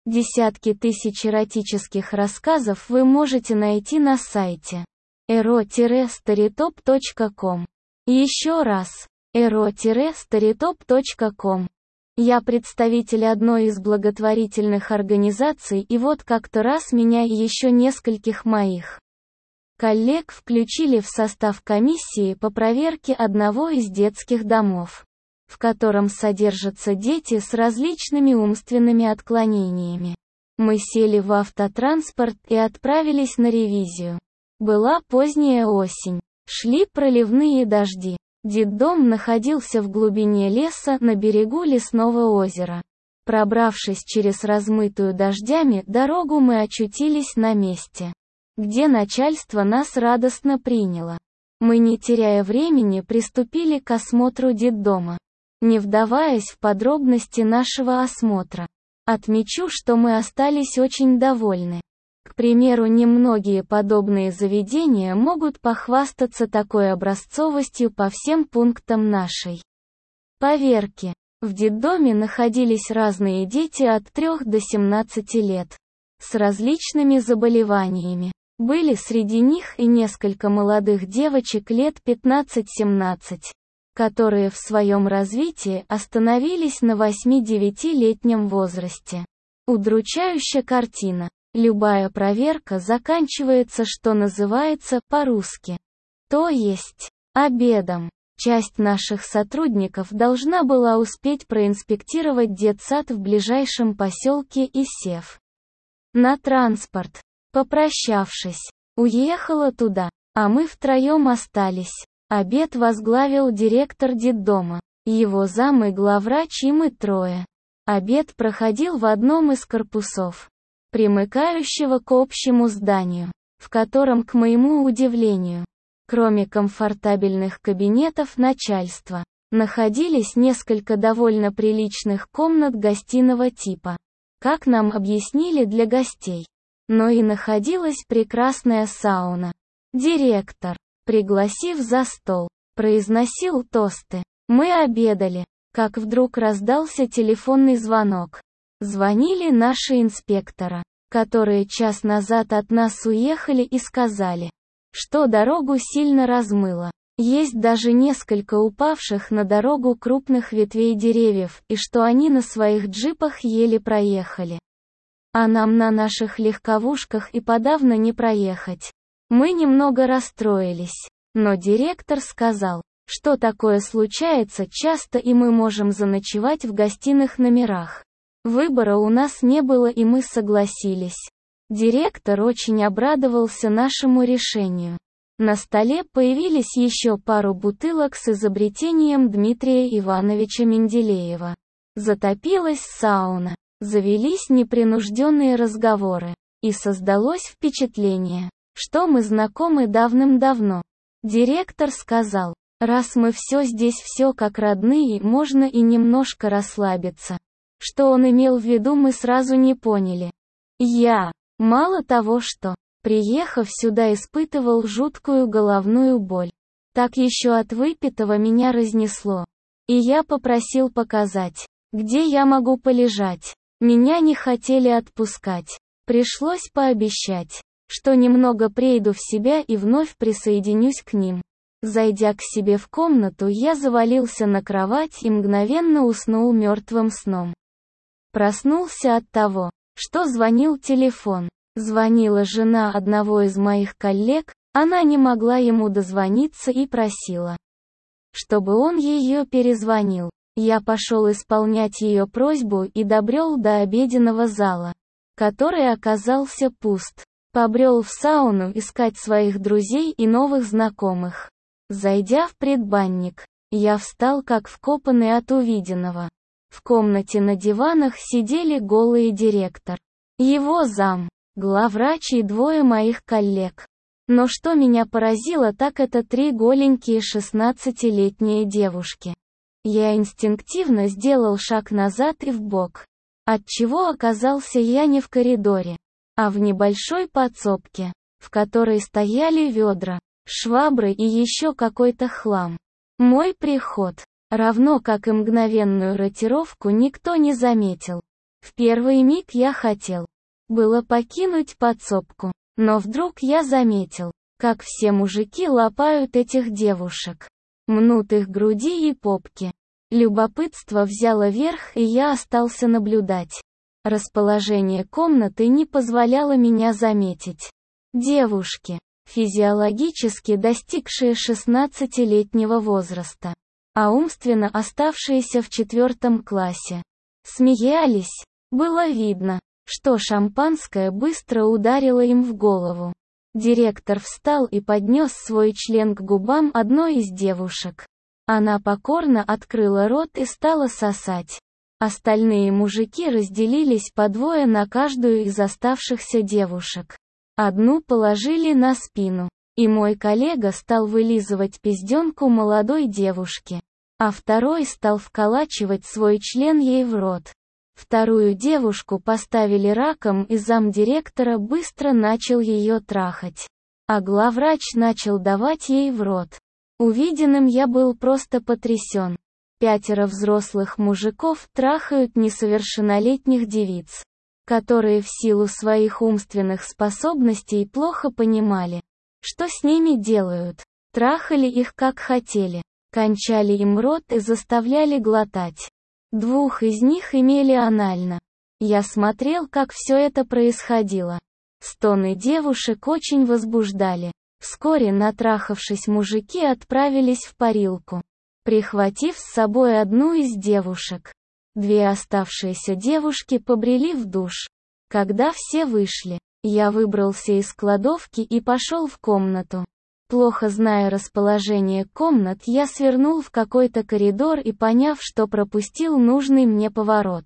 Десятки тысяч эротических рассказов вы можете найти на сайте ero-storytop.com. Еще раз, ero-storytop.com. Я представитель одной из благотворительных организаций, и вот как-то раз меня и еще нескольких моих коллег включили в состав комиссии по проверке одного из детских домов, в котором содержатся дети с различными умственными отклонениями. Мы сели в автотранспорт и отправились на ревизию. Была поздняя осень. Шли проливные дожди. Детдом находился в глубине леса на берегу лесного озера. Пробравшись через размытую дождями дорогу, мы очутились на месте, где начальство нас радостно приняло. Мы, не теряя времени, приступили к осмотру детдома. Не вдаваясь в подробности нашего осмотра, отмечу, что мы остались очень довольны. К примеру, немногие подобные заведения могут похвастаться такой образцовостью по всем пунктам нашей поверки. В детдоме находились разные дети от 3 до 17 лет, с различными заболеваниями. Были среди них и несколько молодых девочек лет 15-17, которые в своем развитии остановились на 8-9-летнем возрасте. Удручающая картина. Любая проверка заканчивается, что называется, по-русски. То есть, обедом. Часть наших сотрудников должна была успеть проинспектировать детсад в ближайшем поселке и, сев на транспорт, попрощавшись, уехала туда, а мы втроем остались. Обед возглавил директор детдома, его зам и главврач, и мы трое. Обед проходил в одном из корпусов, примыкающего к общему зданию, в котором, к моему удивлению, кроме комфортабельных кабинетов начальства, находились несколько довольно приличных комнат гостиного типа, как нам объяснили, для гостей. Но и находилась прекрасная сауна. Директор, пригласив за стол, произносил тосты. Мы обедали, как вдруг раздался телефонный звонок. Звонили наши инспектора, которые час назад от нас уехали, и сказали, что дорогу сильно размыло. Есть даже несколько упавших на дорогу крупных ветвей деревьев, и что они на своих джипах еле проехали. А нам на наших легковушках и подавно не проехать. Мы немного расстроились, но директор сказал, что такое случается часто, и мы можем заночевать в гостиных номерах. Выбора у нас не было, и мы согласились. Директор очень обрадовался нашему решению. На столе появились еще пару бутылок с изобретением Дмитрия Ивановича Менделеева. Затопилась сауна, завелись непринужденные разговоры, и создалось впечатление, что мы знакомы давным-давно. Директор сказал, раз мы здесь все как родные, можно и немножко расслабиться. Что он имел в виду, мы сразу не поняли. Я, мало того, что, приехав сюда, испытывал жуткую головную боль, так еще от выпитого меня разнесло. И я попросил показать, где я могу полежать. Меня не хотели отпускать. Пришлось пообещать, что немного приду в себя и вновь присоединюсь к ним. Зайдя к себе в комнату, я завалился на кровать и мгновенно уснул мертвым сном. Проснулся от того, что звонил телефон. Звонила жена одного из моих коллег, она не могла ему дозвониться и просила, чтобы он ее перезвонил. Я пошел исполнять ее просьбу и добрел до обеденного зала, который оказался пуст. Побрел в сауну искать своих друзей и новых знакомых. Зайдя в предбанник, я встал как вкопанный от увиденного. В комнате на диванах сидели голый директор, его зам, главврач и двое моих коллег. Но что меня поразило, так это 3 голенькие 16-летние девушки. Я инстинктивно сделал шаг назад и вбок, отчего оказался я не в коридоре, а в небольшой подсобке, в которой стояли ведра, швабры и еще какой-то хлам. Мой приход, равно как и мгновенную ротировку, никто не заметил. В первый миг я хотел было покинуть подсобку, но вдруг я заметил, как все мужики лапают этих девушек, мнут их груди и попки. Любопытство взяло верх, и я остался наблюдать. Расположение комнаты не позволяло меня заметить. Девушки, физиологически достигшие 16-летнего возраста, а умственно оставшиеся в 4 классе, смеялись. Было видно, что шампанское быстро ударило им в голову. Директор встал и поднес свой член к губам одной из девушек. Она покорно открыла рот и стала сосать. Остальные мужики разделились по двое на каждую из оставшихся девушек. Одну положили на спину, и мой коллега стал вылизывать пизденку молодой девушки, а второй стал вколачивать свой член ей в рот. Вторую девушку поставили раком, и замдиректора быстро начал ее трахать, а главврач начал давать ей в рот. Увиденным я был просто потрясен. 5 взрослых мужиков трахают несовершеннолетних девиц, которые в силу своих умственных способностей плохо понимали, что с ними делают. Трахали их как хотели, кончали им рот и заставляли глотать. 2 из них имели анально. Я смотрел, как все это происходило. Стоны девушек очень возбуждали. Вскоре, натрахавшись, мужики отправились в парилку, прихватив с собой одну из девушек. 2 оставшиеся девушки побрели в душ. Когда все вышли, я выбрался из кладовки и пошел в комнату. Плохо зная расположение комнат, я свернул в какой-то коридор и, поняв, что пропустил нужный мне поворот,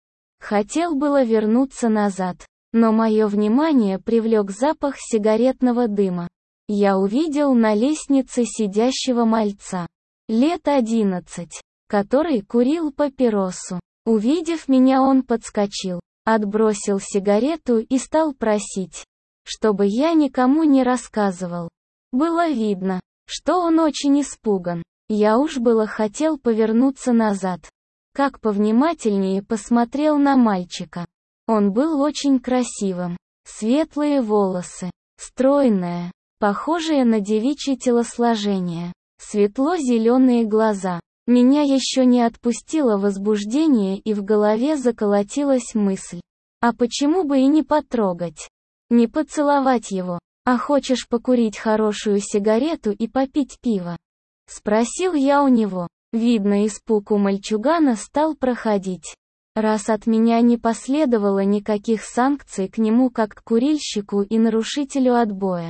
хотел было вернуться назад, но мое внимание привлек запах сигаретного дыма. Я увидел на лестнице сидящего мальца, лет 11, который курил папиросу. Увидев меня, он подскочил, отбросил сигарету и стал просить, чтобы я никому не рассказывал. Было видно, что он очень испуган. Я уж было хотел повернуться назад, как повнимательнее посмотрел на мальчика. Он был очень красивым. Светлые волосы, стройное, похожее на девичье телосложение, светло-зеленые глаза. Меня еще не отпустило возбуждение, и в голове заколотилась мысль: а почему бы и не потрогать? Не поцеловать его? А хочешь покурить хорошую сигарету и попить пиво? Спросил я у него. Видно, испуг у мальчугана стал проходить. Раз от меня не последовало никаких санкций к нему как к курильщику и нарушителю отбоя.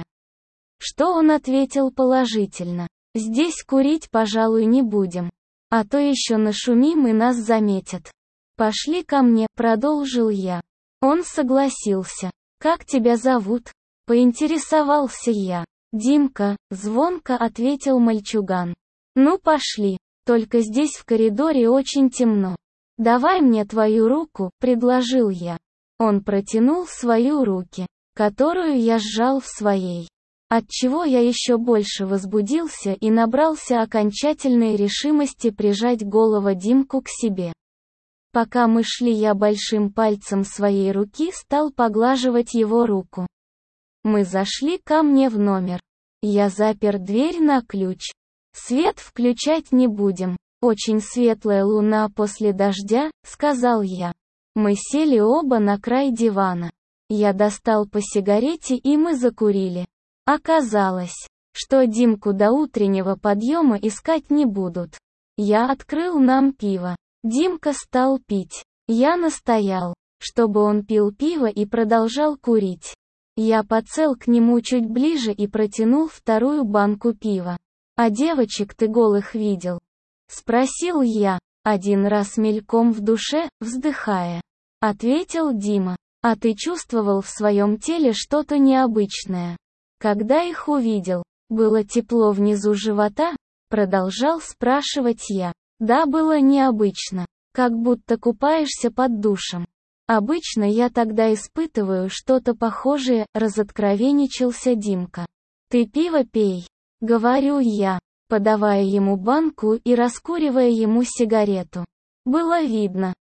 Что он ответил положительно. Здесь курить, пожалуй, не будем. А то еще нашумим и нас заметят. Пошли ко мне, продолжил я. Он согласился. Как тебя зовут? Поинтересовался я. Димка, звонко ответил мальчуган. Ну пошли, только здесь в коридоре очень темно. Давай мне твою руку, предложил я. Он протянул свою руку, которую я сжал в своей. Отчего я еще больше возбудился и набрался окончательной решимости прижать голову Димку к себе. Пока мы шли, я большим пальцем своей руки стал поглаживать его руку. Мы зашли ко мне в номер. Я запер дверь на ключ. Свет включать не будем. Очень светлая луна после дождя, сказал я. Мы сели оба на край дивана. Я достал по сигарете, и мы закурили. Оказалось, что Димку до утреннего подъема искать не будут. Я открыл нам пиво. Димка стал пить. Я настоял, чтобы он пил пиво и продолжал курить. Я подсел к нему чуть ближе и протянул вторую банку пива. «А девочек ты голых видел?» — спросил я, один раз мельком в душе, вздыхая. Ответил Дима. «А ты чувствовал в своем теле что-то необычное?» «Когда их увидел? Было тепло внизу живота?» — продолжал спрашивать я. «Да, было необычно. Как будто купаешься под душем. Обычно я тогда испытываю что-то похожее», — разоткровенничался Димка. «Ты пиво пей», — говорю я, подавая ему банку и раскуривая ему сигарету. Было видно,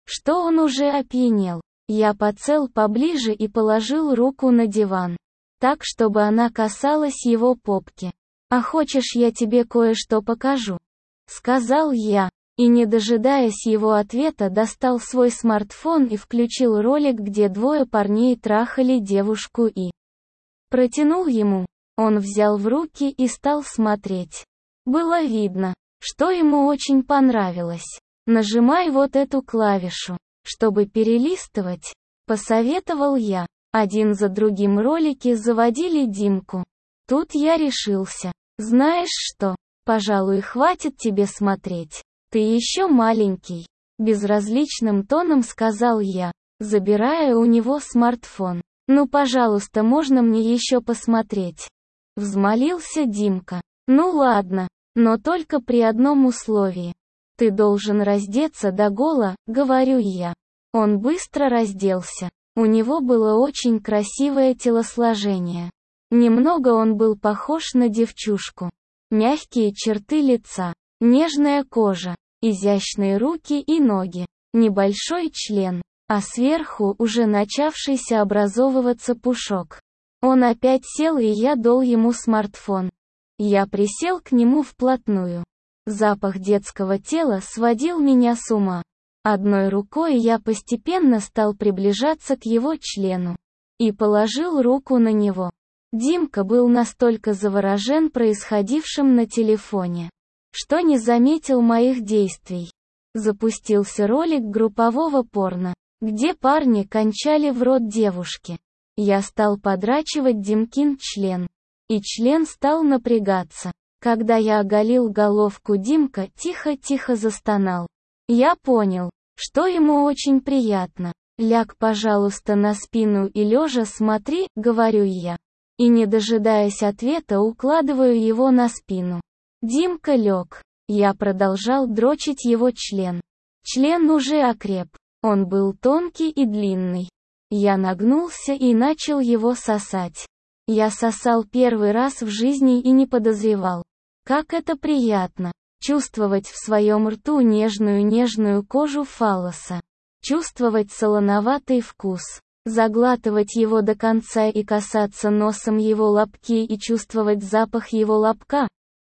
что он уже опьянел. Я подсел поближе и положил руку на диван, так, чтобы она касалась его попки. «А хочешь, я тебе кое-что покажу?» — сказал я, и, не дожидаясь его ответа, достал свой смартфон и включил ролик, где двое парней трахали девушку и протянул ему. Он взял в руки и стал смотреть. Было видно, что ему очень понравилось. «Нажимай вот эту клавишу, чтобы перелистывать», — посоветовал я. Один за другим ролики заводили Димку. Тут я решился. «Знаешь что? Пожалуй, хватит тебе смотреть. Ты еще маленький», — безразличным тоном сказал я, забирая у него смартфон. «Ну, пожалуйста, можно мне еще посмотреть?» Взмолился Димка. «Ну ладно, но только при одном условии. Ты должен раздеться до гола», — говорю я. Он быстро разделся. У него было очень красивое телосложение. Немного он был похож на девчушку. Мягкие черты лица, нежная кожа, изящные руки и ноги, небольшой член, а сверху уже начавшийся образовываться пушок. Он опять сел, и я дал ему смартфон. Я присел к нему вплотную. Запах детского тела сводил меня с ума. Одной рукой я постепенно стал приближаться к его члену и положил руку на него. Димка был настолько заворожен происходившим на телефоне, что не заметил моих действий. Запустился ролик группового порно, где парни кончали в рот девушки. Я стал подрачивать Димкин член, и член стал напрягаться. Когда я оголил головку, Димка тихо-тихо застонал. Я понял, что ему очень приятно. «Ляг, пожалуйста, на спину и лежа смотри», — говорю я. И, не дожидаясь ответа, укладываю его на спину. Димка лег. Я продолжал дрочить его член. Член уже окреп. Он был тонкий и длинный. Я нагнулся и начал его сосать. Я сосал первый раз в жизни и не подозревал, как это приятно. Чувствовать в своем рту нежную кожу фаллоса. Чувствовать солоноватый вкус. Заглатывать его до конца и касаться носом его лобки и чувствовать запах его лобка.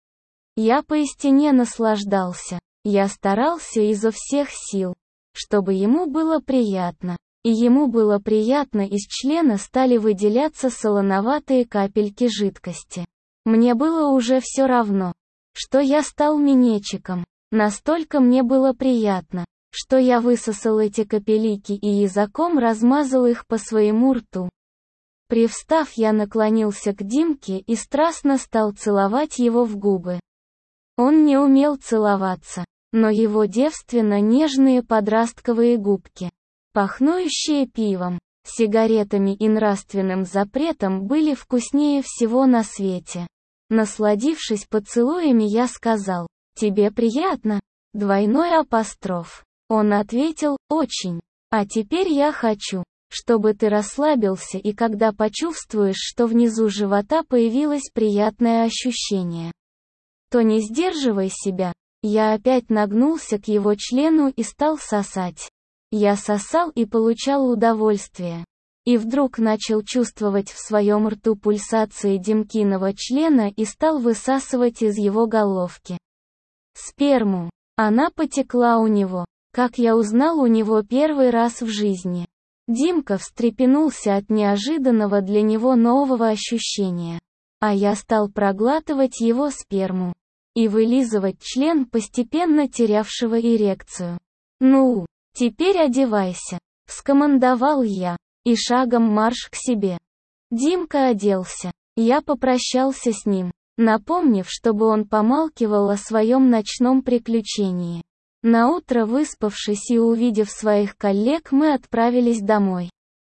Я поистине наслаждался. Я старался изо всех сил, чтобы ему было приятно. И ему было приятно, из члена стали выделяться солоноватые капельки жидкости. Мне было уже все равно, что я стал минетчиком. Настолько мне было приятно, что я высосал эти капелики и языком размазал их по своему рту. Привстав, я наклонился к Димке и страстно стал целовать его в губы. Он не умел целоваться, но его девственно нежные подростковые губки, пахнущие пивом, сигаретами и нравственным запретом, были вкуснее всего на свете. Насладившись поцелуями, я сказал: «Тебе приятно?» Двойной апостроф. Он ответил: «Очень. А теперь я хочу, чтобы ты расслабился, и когда почувствуешь, что внизу живота появилось приятное ощущение, то не сдерживай себя». Я опять нагнулся к его члену и стал сосать. Я сосал и получал удовольствие. И вдруг начал чувствовать в своем рту пульсации Димкиного члена и стал высасывать из его головки сперму. Она потекла у него. Как я узнал у него первый раз в жизни. Димка встрепенулся от неожиданного для него нового ощущения. А я стал проглатывать его сперму и вылизывать член, постепенно терявшего эрекцию. «Ну, теперь одевайся», — скомандовал я, и шагом марш к себе. Димка оделся. Я попрощался с ним, напомнив, чтобы он помалкивал о своем ночном приключении. Наутро, выспавшись и увидев своих коллег, мы отправились домой.